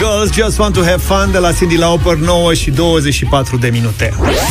Girls Just Want to Have Fun de la Cyndi Lauper, 9:24.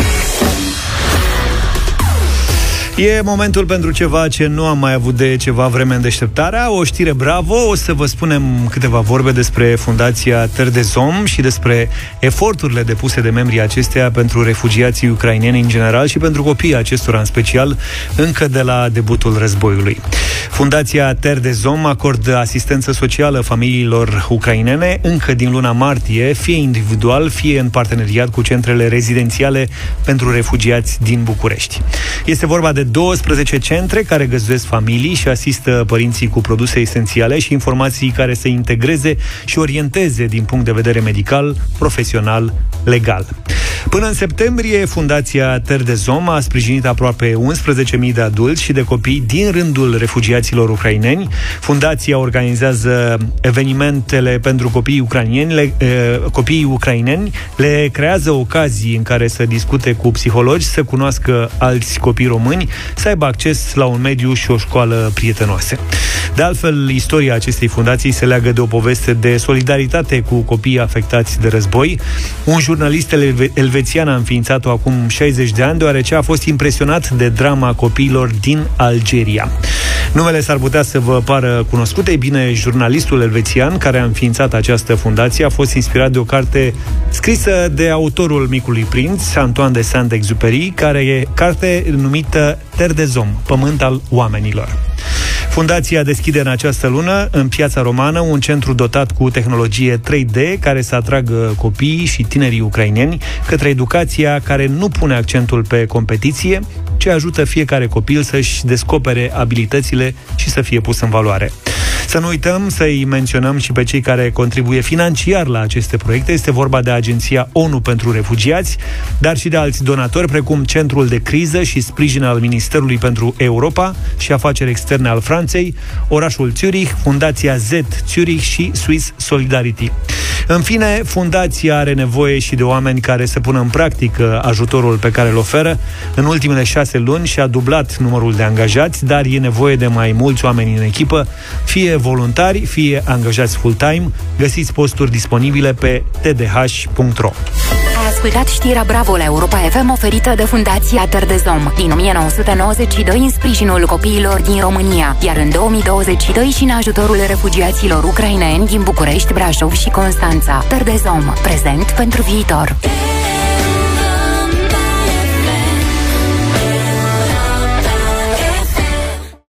E momentul pentru ceva ce nu am mai avut de ceva vreme în deșteptarea. O știre bravo. O să vă spunem câteva vorbe despre Fundația Terre des Hommes și despre eforturile depuse de membrii acesteia pentru refugiații ucraineni în general și pentru copiii acestora în special, încă de la debutul războiului. Fundația Terre des Hommes acordă asistență socială familiilor ucrainene încă din luna martie, fie individual, fie în parteneriat cu centrele rezidențiale pentru refugiați din București. Este vorba de 12 centre care găzduiesc familii și asistă părinții cu produse esențiale și informații care să integreze și orienteze din punct de vedere medical, profesional, legal. Până în septembrie, Fundația Terre des Hommes a sprijinit aproape 11.000 de adulți și de copii din rândul refugiaților ucraineni. Fundația organizează evenimentele pentru copiii ucraineni, le creează ocazii în care să discute cu psihologi, să cunoască alți copii români, să aibă acces la un mediu și o școală prietenoase. De altfel, istoria acestei fundații se leagă de o poveste de solidaritate cu copiii afectați de război. Un jurnalist elvețian a înființat-o acum 60 de ani, deoarece a fost impresionat de drama copiilor din Algeria. Numele s-ar putea să vă pară cunoscut. Ei bine, jurnalistul elvețian care a înființat această fundație a fost inspirat de o carte scrisă de autorul Micului Prinț, Antoine de Saint-Exupéry, care e carte numită Terre des Hommes, Pământ al oamenilor. Fundația deschide în această lună, în Piața Romană, un centru dotat cu tehnologie 3D care să atragă copiii și tinerii ucraineni către educația care nu pune accentul pe competiție, ci ajută fiecare copil să-și descopere abilitățile și să fie pus în valoare. Să nu uităm să-i menționăm și pe cei care contribuie financiar la aceste proiecte. Este vorba de Agenția ONU pentru Refugiați, dar și de alți donatori, precum Centrul de Criză și Sprijin al Ministerului pentru Europa și Afaceri Externe al Franței, orașul Zurich, Fundația Z Zurich și Swiss Solidarity. În fine, fundația are nevoie și de oameni care să pună în practică ajutorul pe care îl oferă. În ultimele 6 luni și-a dublat numărul de angajați, dar e nevoie de mai mulți oameni în echipă, fie voluntari, fie angajați full-time. Găsiți posturi disponibile pe tdh.ro. Ai ascultat știrea Bravo la Europa FM oferită de Fundația Terre des Hommes din 1992 în sprijinul copiilor din România, iar în 2022 și în ajutorul refugiaților ucraineni din București, Brașov și Constanța. Terre des Hommes, prezent pentru viitor.